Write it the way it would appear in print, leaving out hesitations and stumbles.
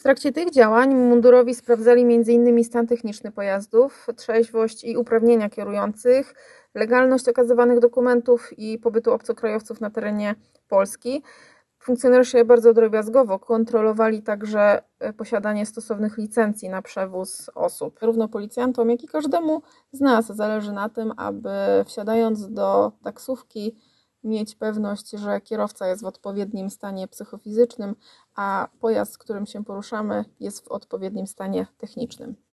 trakcie tych działań mundurowi sprawdzali m.in. stan techniczny pojazdów, trzeźwość i uprawnienia kierujących, legalność okazywanych dokumentów i pobytu obcokrajowców na terenie Polski. Funkcjonariusze bardzo drobiazgowo kontrolowali także posiadanie stosownych licencji na przewóz osób. Zarówno policjantom, jak i każdemu z nas zależy na tym, aby wsiadając do taksówki mieć pewność, że kierowca jest w odpowiednim stanie psychofizycznym, a pojazd, którym się poruszamy, jest w odpowiednim stanie technicznym.